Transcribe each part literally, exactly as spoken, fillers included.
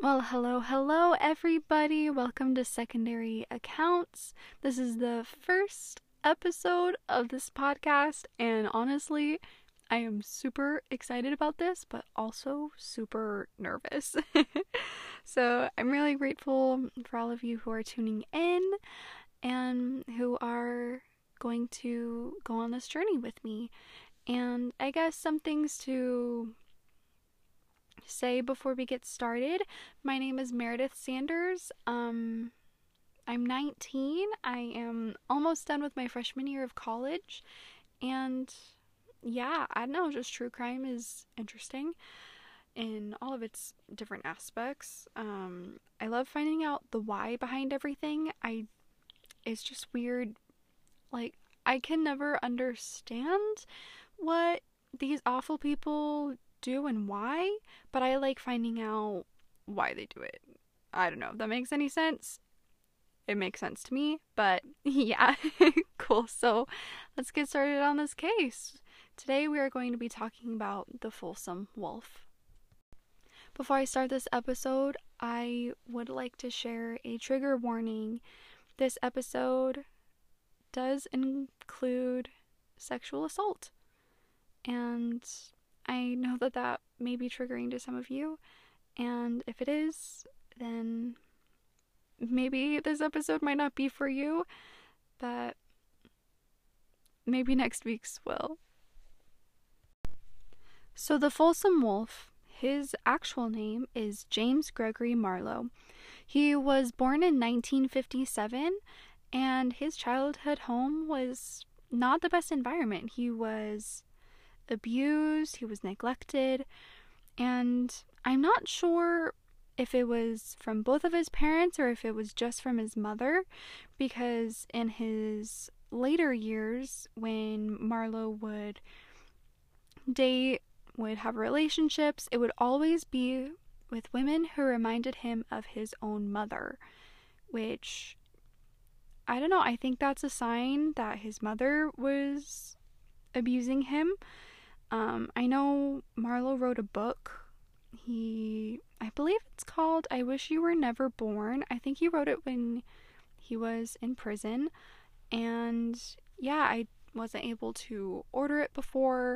Well, hello, hello, everybody. Welcome to Secondary Accounts. This is the first episode of this podcast, and honestly, I am super excited about this, but also super nervous. So, I'm really grateful for all of you who are tuning in and who are going to go on this journey with me. And I guess some things to say before we get started. My name is Meredith Sanders. Um, I'm nineteen. I am almost done with my freshman year of college. And yeah, I don't know, just true crime is interesting in all of its different aspects. Um, I love finding out the why behind everything. I, it's just weird. Like, I can never understand what these awful people do and why, but I like finding out why they do it. I don't know if that makes any sense. It makes sense to me, but yeah, cool. So let's get started on this case. Today we are going to be talking about the Folsom Wolf. Before I start this episode, I would like to share a trigger warning. This episode does include sexual assault, and I know that that may be triggering to some of you, and if it is, then maybe this episode might not be for you, but maybe next week's will. So the Folsom Wolf, his actual name is James Gregory Marlowe. He was born in nineteen fifty-seven, and his childhood home was not the best environment. He was abused, he was neglected, and I'm not sure if it was from both of his parents or if it was just from his mother, because in his later years, when Marlowe would date, would have relationships, it would always be with women who reminded him of his own mother, which, I don't know, I think that's a sign that his mother was abusing him. Um, I know Marlowe wrote a book. He, I believe it's called I Wish You Were Never Born. I think he wrote it when he was in prison. And yeah, I wasn't able to order it before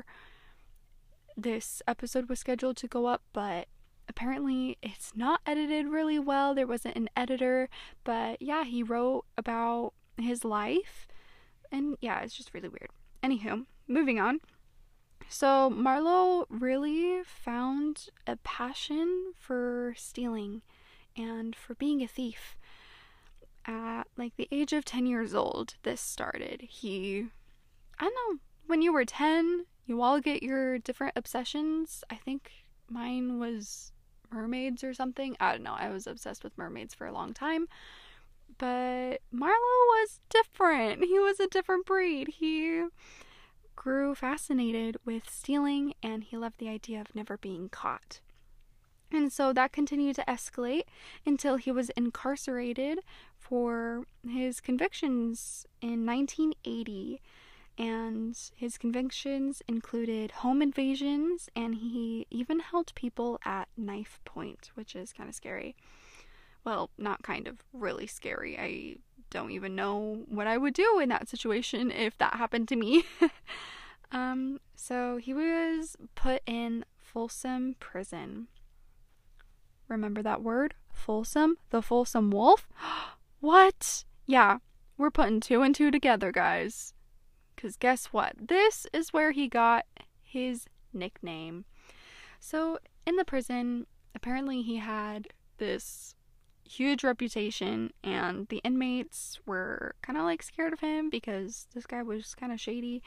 this episode was scheduled to go up, but apparently it's not edited really well. There wasn't an editor, but yeah, he wrote about his life. And yeah, it's just really weird. Anywho, moving on. So Marlowe really found a passion for stealing and for being a thief. At like the age of ten years old, this started. He, I don't know, when you were ten, you all get your different obsessions. I think mine was mermaids or something. I don't know, I was obsessed with mermaids for a long time. But Marlowe was different. He was a different breed. He grew fascinated with stealing, and he loved the idea of never being caught. And so that continued to escalate until he was incarcerated for his convictions in nineteen eighty. And his convictions included home invasions, and he even held people at knife point, which is kind of scary. Well, not kind of, really scary. I don't even know what I would do in that situation if that happened to me. um, so he was put in Folsom Prison. Remember that word? Folsom? The Folsom Wolf? What? Yeah, we're putting two and two together, guys. Because guess what? This is where he got his nickname. So, in the prison, apparently he had this huge reputation, and the inmates were kind of like scared of him because this guy was kind of shady.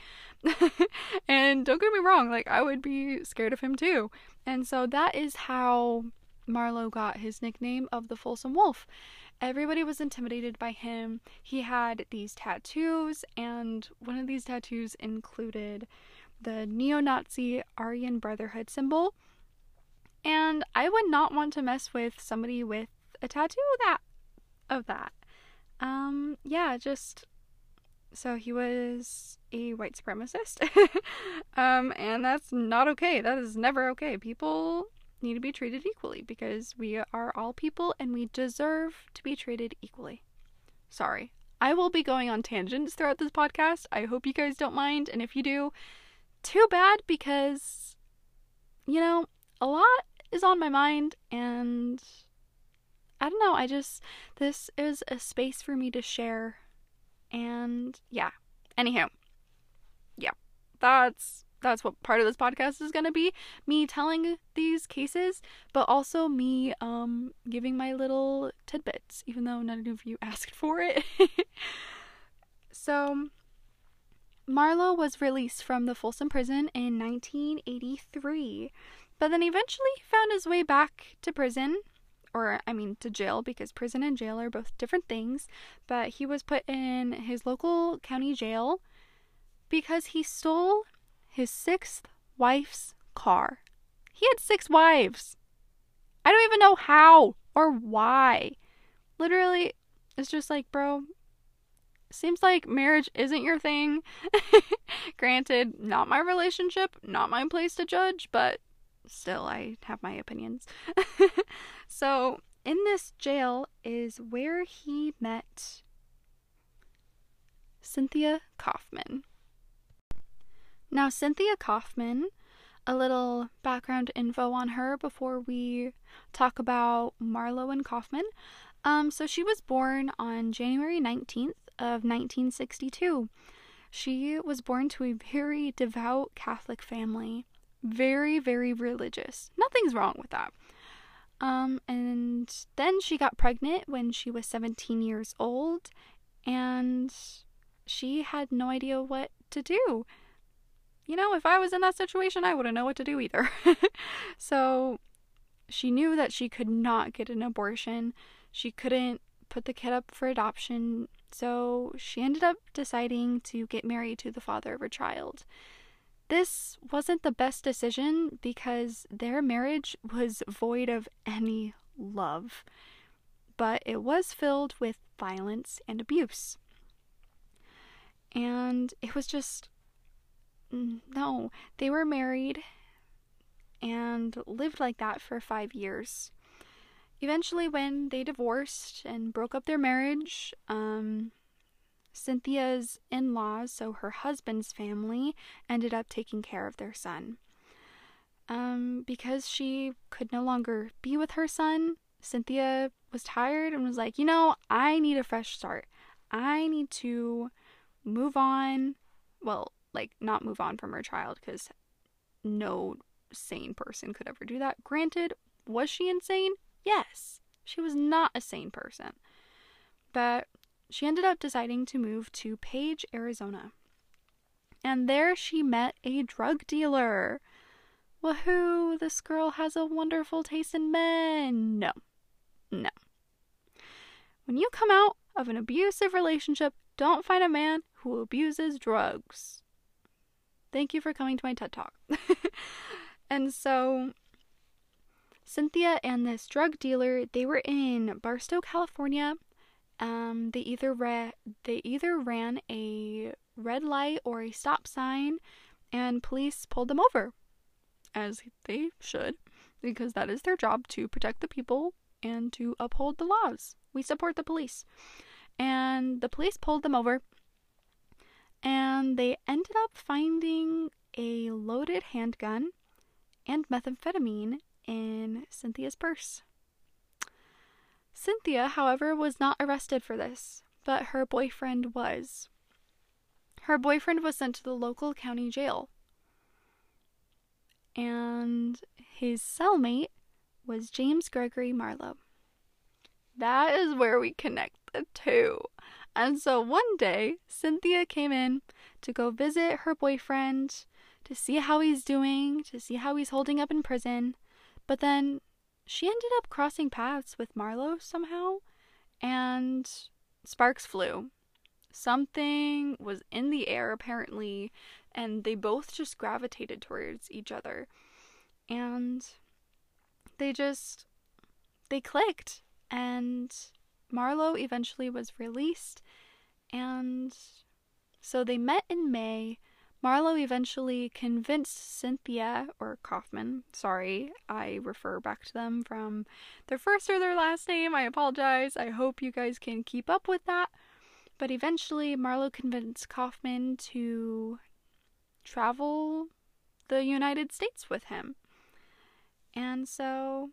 And don't get me wrong, like, I would be scared of him too. And so that is how Marlowe got his nickname of the Folsom Wolf. Everybody was intimidated by him. He had these tattoos, and one of these tattoos included the neo-Nazi Aryan Brotherhood symbol. And I would not want to mess with somebody with a tattoo of that of that. Um, yeah, just so he was a white supremacist. um, and that's not okay. That is never okay. People need to be treated equally because we are all people and we deserve to be treated equally. Sorry. I will be going on tangents throughout this podcast. I hope you guys don't mind. And if you do, too bad, because, you know, a lot is on my mind and I don't know. I just, this is a space for me to share. And yeah. Anyhow. Yeah. That's That's what part of this podcast is going to be. Me telling these cases, but also me um giving my little tidbits, even though none of you asked for it. So, Marlowe was released from the Folsom Prison in nineteen eighty-three, but then eventually found his way back to prison, or I mean to jail, because prison and jail are both different things, but he was put in his local county jail because he stole his sixth wife's car. He had six wives. I don't even know how or why. Literally, it's just like, bro, seems like marriage isn't your thing. Granted, not my relationship, not my place to judge, but still, I have my opinions. So, in this jail is where he met Cynthia Coffman. Now, Cynthia Coffman, a little background info on her before we talk about Marlowe and Coffman. Um, so she was born on January nineteenth of nineteen sixty-two. She was born to a very devout Catholic family. Very, very religious. Nothing's wrong with that. Um, and then she got pregnant when she was seventeen years old, and she had no idea what to do. You know, if I was in that situation, I wouldn't know what to do either. So she knew that she could not get an abortion. She couldn't put the kid up for adoption. So she ended up deciding to get married to the father of her child. This wasn't the best decision because their marriage was void of any love, but it was filled with violence and abuse. And it was just, no, they were married and lived like that for five years. Eventually, when they divorced and broke up their marriage, um, Cynthia's in-laws, so her husband's family, ended up taking care of their son. Um, because she could no longer be with her son, Cynthia was tired and was like, you know, I need a fresh start. I need to move on. Well, like, not move on from her child, because no sane person could ever do that. Granted, was she insane? Yes. She was not a sane person. But she ended up deciding to move to Page, Arizona. And there she met a drug dealer. Woohoo, this girl has a wonderful taste in men. No. No. When you come out of an abusive relationship, don't find a man who abuses drugs. Thank you for coming to my TED Talk. And so, Cynthia and this drug dealer, they were in Barstow, California. Um, they either ra- they either ran a red light or a stop sign, and police pulled them over, as they should, because that is their job, to protect the people and to uphold the laws. We support the police. And the police pulled them over, and they ended up finding a loaded handgun and methamphetamine in Cynthia's purse. Cynthia, however, was not arrested for this, but her boyfriend was. Her boyfriend was sent to the local county jail, and his cellmate was James Gregory Marlowe. That is where we connect the two. And so one day, Cynthia came in to go visit her boyfriend, to see how he's doing, to see how he's holding up in prison. But then she ended up crossing paths with Marlowe somehow, and sparks flew. Something was in the air, apparently, and they both just gravitated towards each other. And they just, they clicked. And Marlowe eventually was released, and so they met in May, Marlowe eventually convinced Cynthia, or Kaufman, sorry, I refer back to them from their first or their last name, I apologize, I hope you guys can keep up with that, but eventually Marlowe convinced Kaufman to travel the United States with him. And so,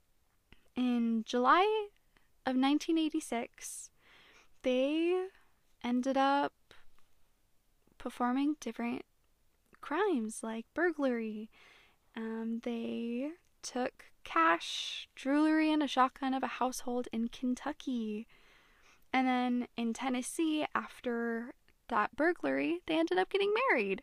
in July of nineteen eighty-six, they ended up performing different crimes like burglary. Um, they took cash, jewelry, and a shotgun of a household in Kentucky. And then in Tennessee, after that burglary, they ended up getting married.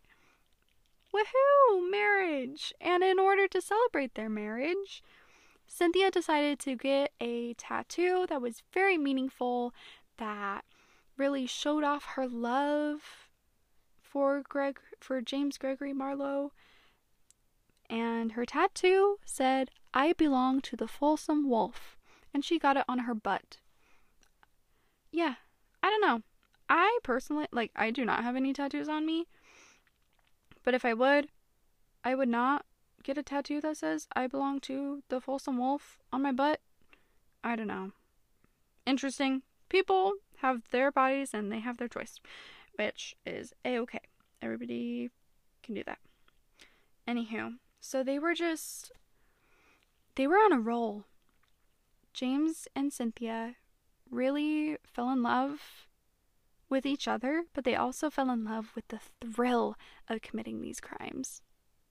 Woohoo! Marriage! And in order to celebrate their marriage, Cynthia decided to get a tattoo that was very meaningful, that really showed off her love for Greg for James Gregory Marlowe. And her tattoo said, "I belong to the Folsom Wolf." And she got it on her butt. Yeah, I don't know. I personally, like, I do not have any tattoos on me. But if I would, I would not get a tattoo that says, "I belong to the Folsom Wolf" on my butt. I don't know. Interesting. People have their bodies and they have their choice, which is a-okay. Everybody can do that. Anywho, so they were just, they were on a roll. James and Cynthia really fell in love with each other, but they also fell in love with the thrill of committing these crimes.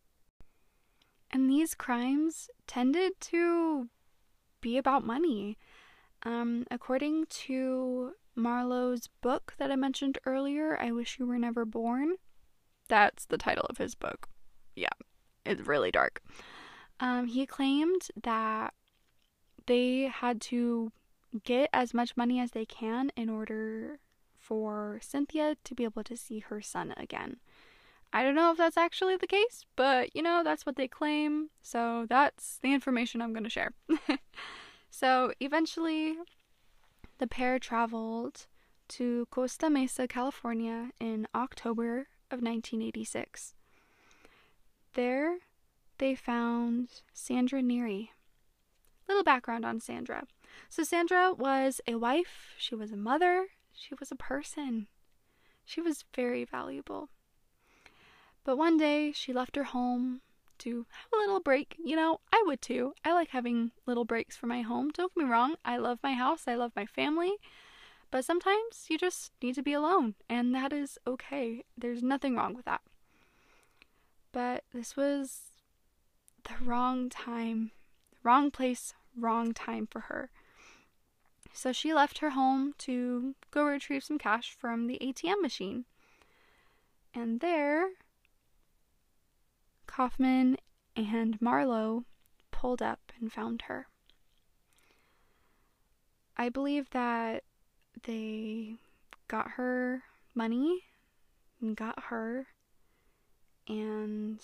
And these crimes tended to be about money. Um, according to Marlowe's book that I mentioned earlier, I Wish You Were Never Born, that's the title of his book. Yeah, it's really dark. Um, he claimed that they had to get as much money as they can in order for Cynthia to be able to see her son again. I don't know if that's actually the case, but, you know, that's what they claim, so that's the information I'm going to share. So, eventually, the pair traveled to Costa Mesa, California in October of nineteen eighty-six. There, they found Sandra Neary. Little background on Sandra. So, Sandra was a wife, she was a mother, she was a person. She was very valuable. But one day, she left her home to have a little break. You know, I would too. I like having little breaks from my home. Don't get me wrong. I love my house. I love my family. But sometimes you just need to be alone. And that is okay. There's nothing wrong with that. But this was the wrong time. Wrong place, wrong time for her. So she left her home to go retrieve some cash from the A T M machine. And there, Kaufman and Marlowe pulled up and found her. I believe that they got her money and got her, and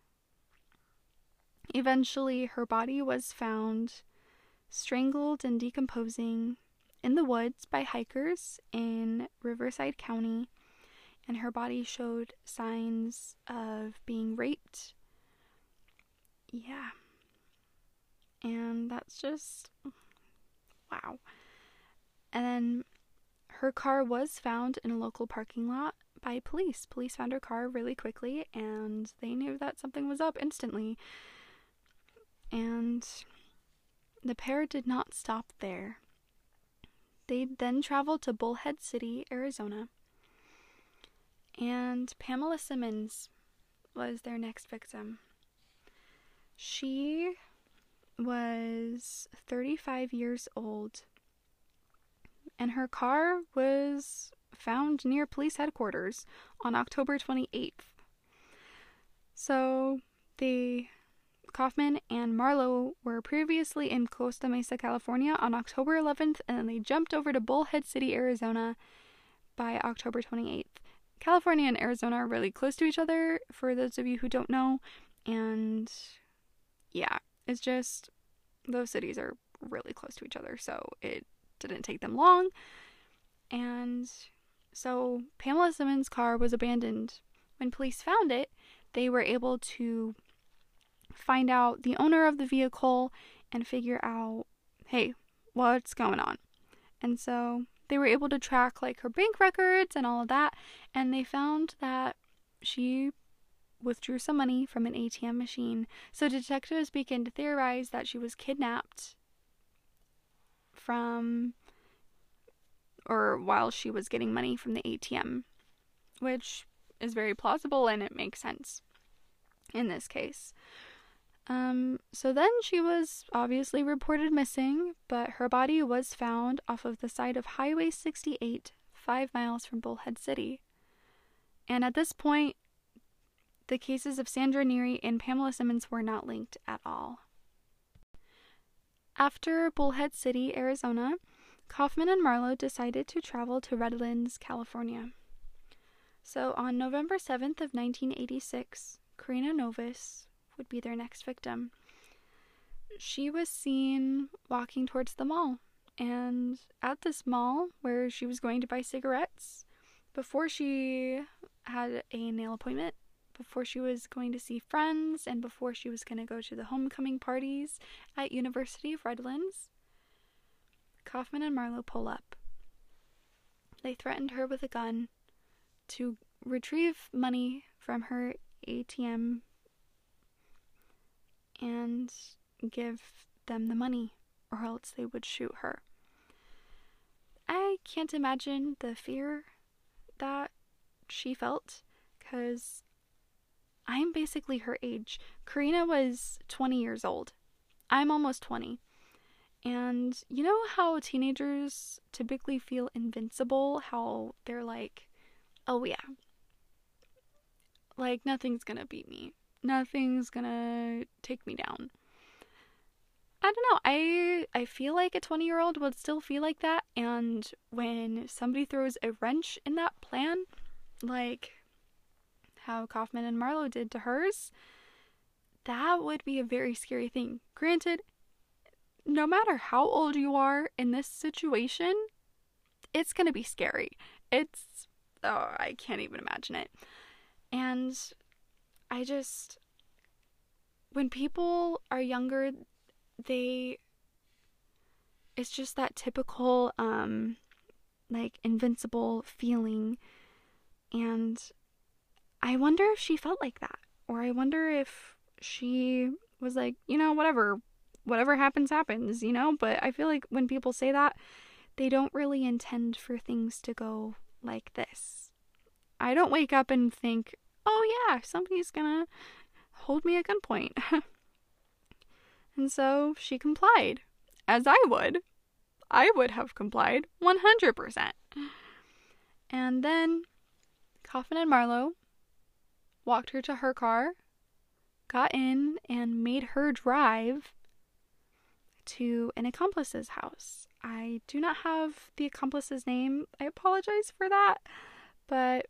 eventually her body was found strangled and decomposing in the woods by hikers in Riverside County, and her body showed signs of being raped. Yeah. And that's just, wow. And then her car was found in a local parking lot by police. Police found her car really quickly, and they knew that something was up instantly. And the pair did not stop there. They then traveled to Bullhead City, Arizona. And Pamela Simmons was their next victim. She was thirty-five years old, and her car was found near police headquarters on October twenty-eighth. So, the Kaufman and Marlowe were previously in Costa Mesa, California on October eleventh, and then they jumped over to Bullhead City, Arizona by October twenty-eighth. California and Arizona are really close to each other, for those of you who don't know, and yeah, it's just, those cities are really close to each other, so it didn't take them long. And so Pamela Simmons' car was abandoned When police found it, they were able to find out the owner of the vehicle and figure out, hey, what's going on? And so they were able to track like her bank records and all of that, and they found that she withdrew some money from an A T M machine. So detectives began to theorize that she was kidnapped from or while she was getting money from the A T M, which is very plausible and it makes sense in this case. Um, so then she was obviously reported missing, but her body was found off of the side of Highway sixty-eight, five miles from Bullhead City. And at this point, the cases of Sandra Neary and Pamela Simmons were not linked at all. After Bullhead City, Arizona, Kaufman and Marlowe decided to travel to Redlands, California. So on November seventh of nineteen eighty-six, Karina Novus would be their next victim. She was seen walking towards the mall, and at this mall where she was going to buy cigarettes, before she had a nail appointment, before she was going to see friends, and before she was going to go to the homecoming parties at University of Redlands, Kaufman and Marlowe pull up. They threatened her with a gun to retrieve money from her A T M and give them the money, or else they would shoot her. I can't imagine the fear that she felt, because I'm basically her age. Karina was twenty years old. I'm almost twenty. And you know how teenagers typically feel invincible? How they're like, oh yeah, like nothing's gonna beat me. Nothing's gonna take me down. I don't know. I I feel like a twenty-year-old would still feel like that. And when somebody throws a wrench in that plan, like how Kaufman and Marlowe did to hers, that would be a very scary thing. Granted, no matter how old you are in this situation, it's gonna be scary. It's, oh, I can't even imagine it. And I just, when people are younger, they, it's just that typical, um, like, invincible feeling, and I wonder if she felt like that, or I wonder if she was like, you know, whatever, whatever happens, happens, you know, but I feel like when people say that, they don't really intend for things to go like this. I don't wake up and think, oh yeah, somebody's gonna hold me at gunpoint. And so she complied, as I would. I would have complied one hundred percent. And then Kaufman and Marlowe walked her to her car, got in, and made her drive to an accomplice's house. I do not have the accomplice's name. I apologize for that. But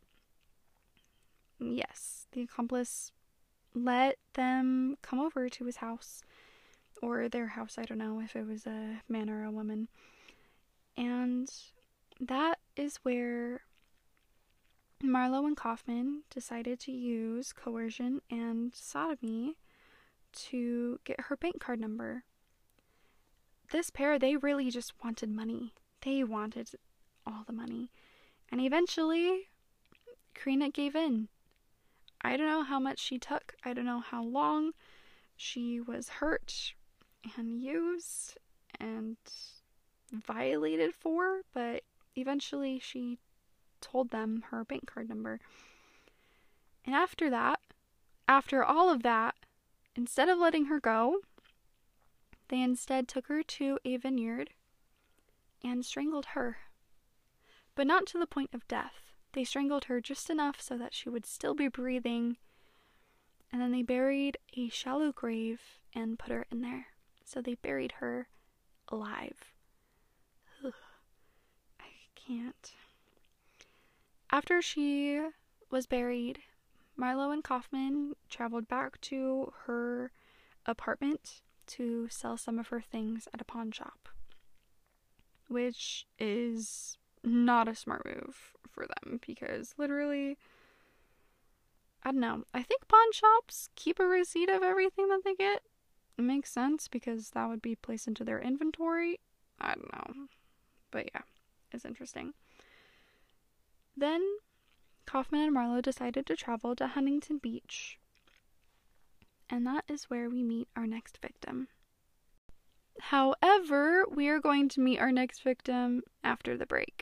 yes, the accomplice let them come over to his house, or their house, I don't know if it was a man or a woman. And that is where Marlowe and Kaufman decided to use coercion and sodomy to get her bank card number. This pair, they really just wanted money. They wanted all the money. And eventually, Karina gave in. I don't know how much she took. I don't know how long she was hurt and used and violated for, but eventually she told them her bank card number. And after that, after all of that, instead of letting her go, they instead took her to a vineyard and strangled her. But not to the point of death. They strangled her just enough so that she would still be breathing, and then they buried a shallow grave and put her in there. So they buried her alive. Ugh. I can't. After she was buried, Marlowe and Kaufman traveled back to her apartment to sell some of her things at a pawn shop, which is not a smart move for them, because literally I don't know. I think pawn shops keep a receipt of everything that they get. It makes sense because that would be placed into their inventory. I don't know. But yeah, it's interesting. Then Kaufman and Marlowe decided to travel to Huntington Beach. And that is where we meet our next victim. However, we are going to meet our next victim after the break.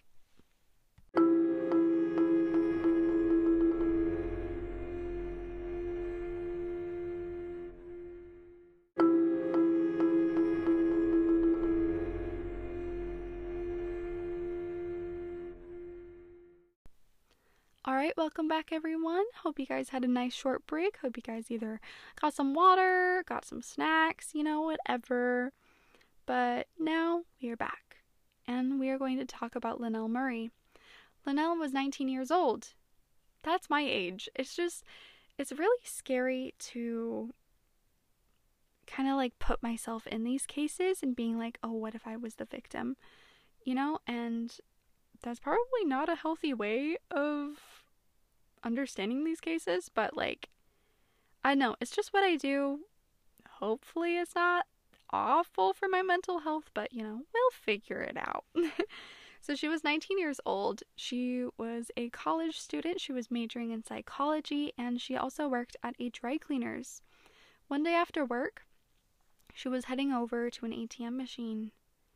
Alright, welcome back everyone. Hope you guys had a nice short break. Hope you guys either got some water, got some snacks, you know, whatever. But now we are back, and we are going to talk about Linnell Murray. Linnell was nineteen years old. That's my age. It's just, it's really scary to kind of like put myself in these cases and being like, oh, what if I was the victim? You know, and that's probably not a healthy way of understanding these cases, but like, I know, it's just what I do. Hopefully it's not awful for my mental health, but you know, we'll figure it out. So she was nineteen years old. She was a college student. She was majoring in psychology, and she also worked at a dry cleaner's. One day after work, she was heading over to an A T M machine.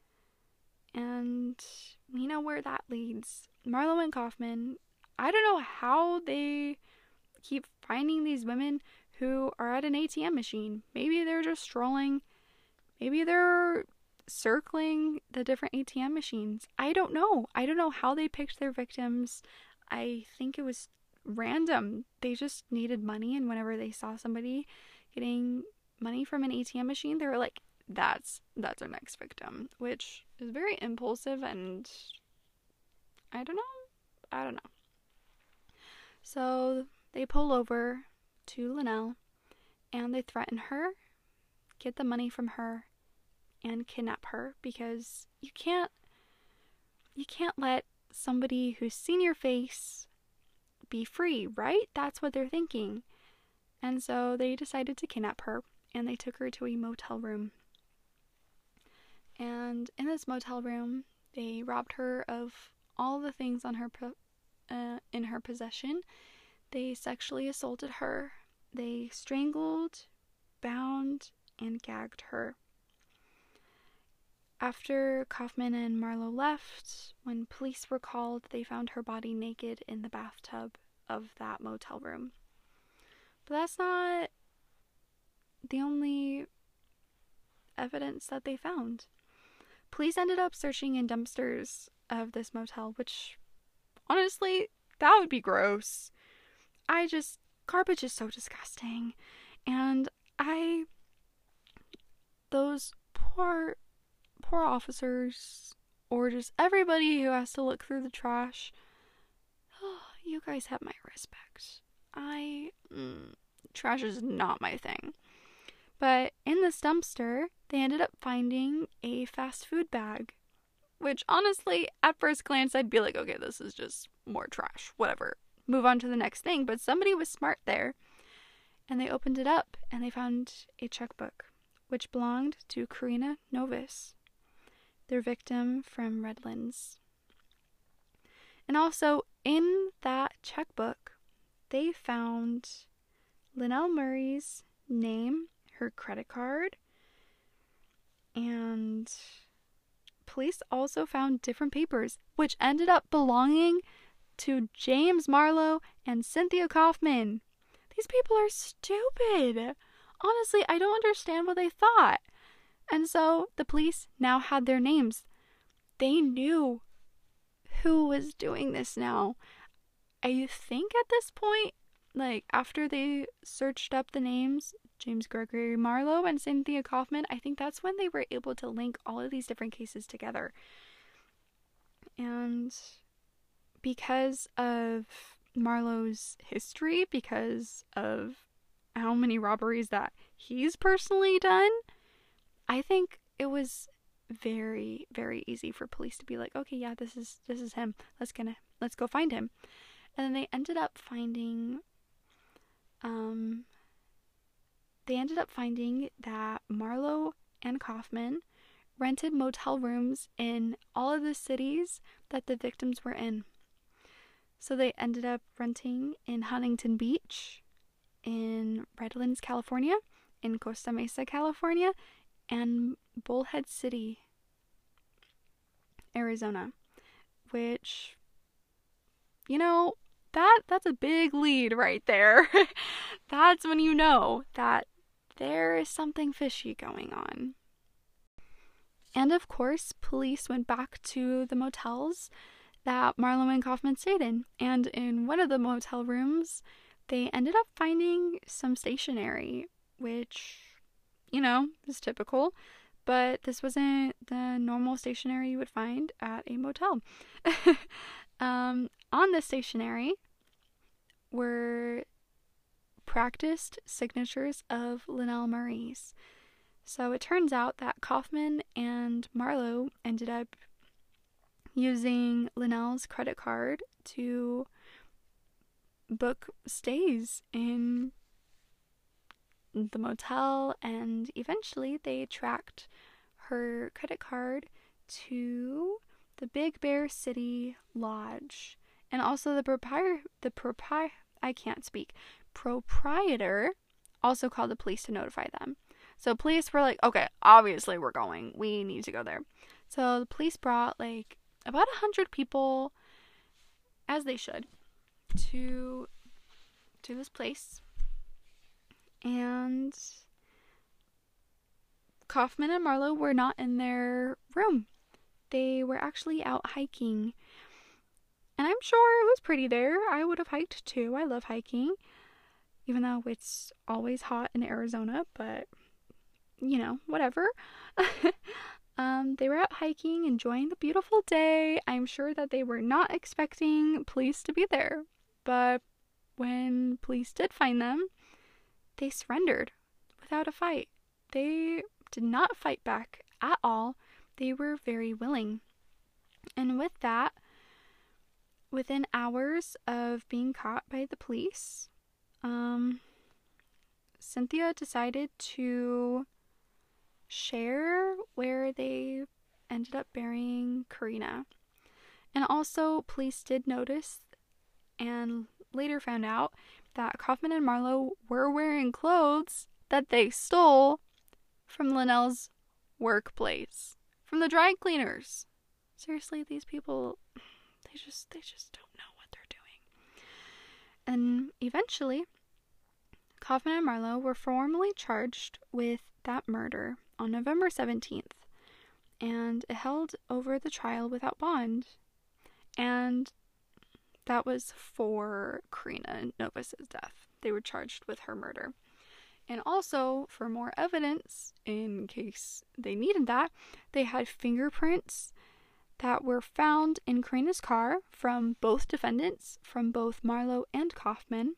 And we know where that leads. Marlowe and Kaufman, I don't know how they keep finding these women who are at an A T M machine. Maybe they're just strolling. Maybe they're circling the different A T M machines. I don't know. I don't know how they picked their victims. I think it was random. They just needed money, and whenever they saw somebody getting money from an A T M machine, they were like, that's that's our next victim, which is very impulsive, and I don't know. I don't know. So they pull over to Linnell, and they threaten her, get the money from her, and kidnap her, because you can't you can't let somebody who's seen your face be free, right? That's what they're thinking. And so they decided to kidnap her, and they took her to a motel room. And in this motel room, they robbed her of all the things on her po- uh, in her possession. They sexually assaulted her. They strangled, bound, and gagged her. After Kaufman and Marlowe left, when police were called, they found her body naked in the bathtub of that motel room. But that's not the only evidence that they found. Police ended up searching in dumpsters of this motel, which, honestly, that would be gross. I just, garbage is so disgusting. And I, those poor, poor officers, or just everybody who has to look through the trash, oh, you guys have my respect. I, mm, trash is not my thing. But in this dumpster, they ended up finding a fast food bag, which honestly, at first glance, I'd be like, okay, this is just more trash, whatever. Move on to the next thing. But somebody was smart there, and they opened it up, and they found a checkbook, which belonged to Karina Novis, their victim from Redlands. And also, in that checkbook, they found Linnell Murray's name, her credit card, and police also found different papers, which ended up belonging to James Marlowe and Cynthia Kaufman. These people are stupid. Honestly, I don't understand what they thought. And so the police now had their names. They knew who was doing this now. I think at this point, like after they searched up the names, James Gregory Marlowe and Cynthia Kaufman, I think that's when they were able to link all of these different cases together. And because of Marlowe's history, because of how many robberies that he's personally done, I think it was very, very easy for police to be like, okay, yeah, this is this is him. Let's gonna let's go find him. And then they ended up finding they ended up finding that Marlowe and Kaufman rented motel rooms in all of the cities that the victims were in. So they ended up renting in Huntington Beach, in Redlands, California, in Costa Mesa, California, and Bullhead City, Arizona, which, you know, that that's a big lead right there. That's when you know that there is something fishy going on. And of course, police went back to the motels that Marlowe and Kaufman stayed in. And in one of the motel rooms, they ended up finding some stationery, which, you know, is typical. But this wasn't the normal stationery you would find at a motel. um, on the stationery were practiced signatures of Linnell Murray's. So it turns out that Kaufman and Marlowe ended up using Linnell's credit card to book stays in the motel, and eventually they tracked her credit card to the Big Bear City Lodge. And also the propri- the propri- I can't speak. proprietor also called the police to notify them. So police were like, okay, obviously we're going. We need to go there. So the police brought like about a hundred people, as they should, to to this place. And Kaufman and Marlowe were not in their room. They were actually out hiking. And I'm sure it was pretty there. I would have hiked too. I love hiking. Even though it's always hot in Arizona, but, you know, whatever. um, they were out hiking, enjoying the beautiful day. I'm sure that they were not expecting police to be there. But when police did find them, they surrendered without a fight. They did not fight back at all. They were very willing. And with that, within hours of being caught by the police, um, Cynthia decided to share where they ended up burying Karina. And also, police did notice and later found out that Kaufman and Marlowe were wearing clothes that they stole from Linnell's workplace, from the dry cleaners. Seriously, these people, they just, they just don't know what they're doing. And eventually, Kaufman and Marlowe were formally charged with that murder on November seventeenth, and it held over the trial without bond. And that was for Karina Novus' death. They were charged with her murder. And also, for more evidence, in case they needed that, they had fingerprints that were found in Karina's car from both defendants, from both Marlowe and Kaufman.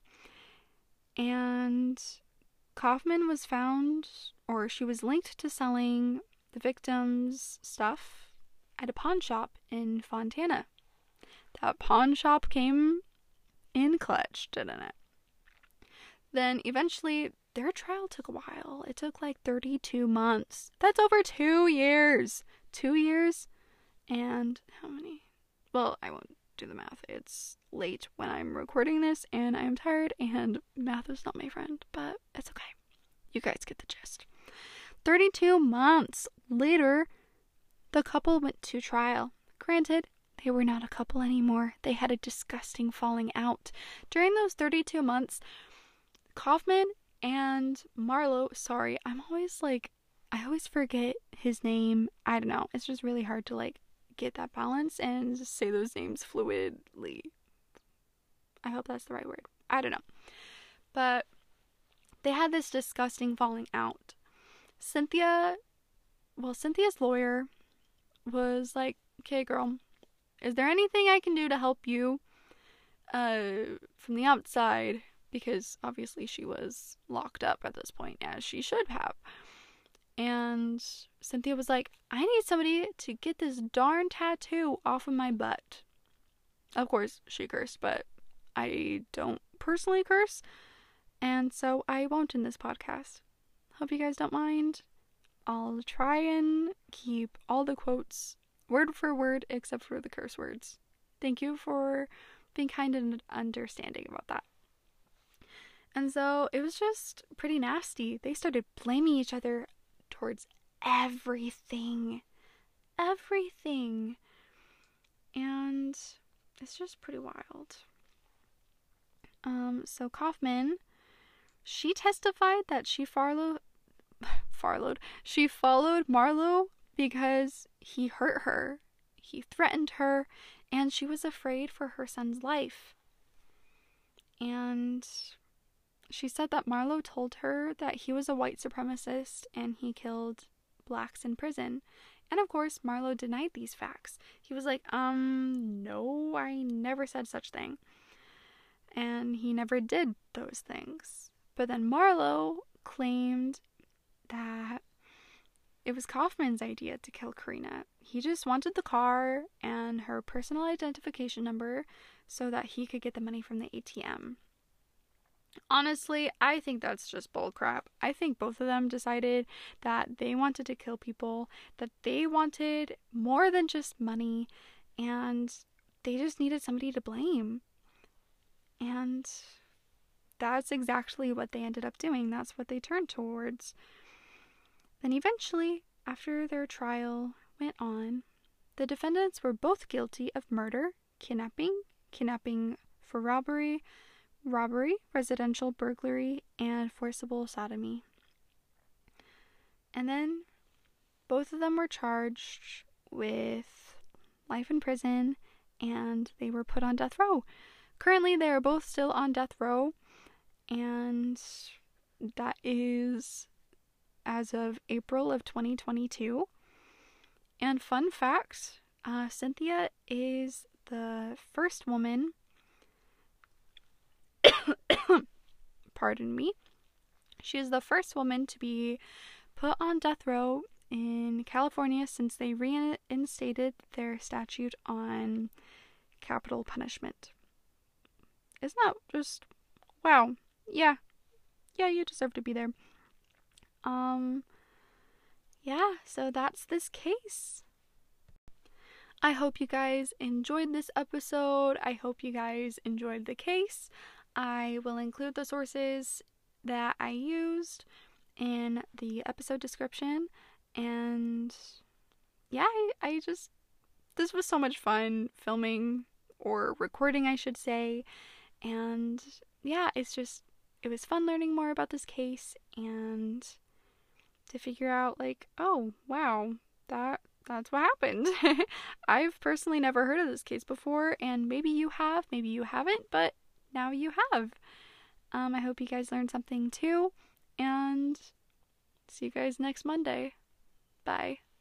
And Kaufman was found, or she was linked to selling the victim's stuff at a pawn shop in Fontana. That pawn shop came in clutch, didn't it? Then eventually, their trial took a while. It took like thirty-two months. That's over two years. Two years and how many? Well, I won't do the math. It's late when I'm recording this, and I'm tired, and math is not my friend, but it's okay. You guys get the gist. thirty-two months later, the couple went to trial. Granted, they were not a couple anymore. They had a disgusting falling out. During those thirty-two months, Kaufman and Marlowe, sorry, I'm always like, I always forget his name. I don't know. It's just really hard to like get that balance and just say those names fluidly. I hope that's the right word. I don't know. But they had this disgusting falling out. Cynthia, well, Cynthia's lawyer was like, okay, girl, is there anything I can do to help you uh, from the outside? Because obviously she was locked up at this point, as she should have. And Cynthia was like, I need somebody to get this darn tattoo off of my butt. Of course, she cursed, but I don't personally curse, and so I won't in this podcast. Hope you guys don't mind. I'll try and keep all the quotes word for word except for the curse words. Thank you for being kind and understanding about that. And so it was just pretty nasty. They started blaming each other towards everything. Everything. And it's just pretty wild. Um, so Kaufman, she testified that she followed, followed, she followed Marlowe because he hurt her, he threatened her, and she was afraid for her son's life. And she said that Marlowe told her that he was a white supremacist and he killed blacks in prison. And of course, Marlowe denied these facts. He was like, um, no, I never said such thing. And he never did those things. But then Marlowe claimed that it was Kaufman's idea to kill Karina. He just wanted the car and her personal identification number so that he could get the money from the A T M. Honestly, I think that's just bullcrap. I think both of them decided that they wanted to kill people, that they wanted more than just money, and they just needed somebody to blame. And that's exactly what they ended up doing. That's what they turned towards. Then eventually, after their trial went on, the defendants were both guilty of murder, kidnapping, kidnapping for robbery, robbery, residential burglary, and forcible sodomy. And then both of them were charged with life in prison, and they were put on death row. Currently, they are both still on death row, and that is as of April of twenty twenty-two. And fun fact, uh, Cynthia is the first woman pardon me, she is the first woman to be put on death row in California since they reinstated their statute on capital punishment. Isn't that just, wow, yeah, yeah, you deserve to be there. Um, yeah, so that's this case. I hope you guys enjoyed this episode. I hope you guys enjoyed the case. I will include the sources that I used in the episode description. And yeah, I, I just, this was so much fun filming, or recording, I should say. And yeah, it's just, it was fun learning more about this case and to figure out, like, oh, wow, that that's what happened. I've personally never heard of this case before, and maybe you have, maybe you haven't, but now you have. Um, I hope you guys learned something too, and see you guys next Monday. Bye.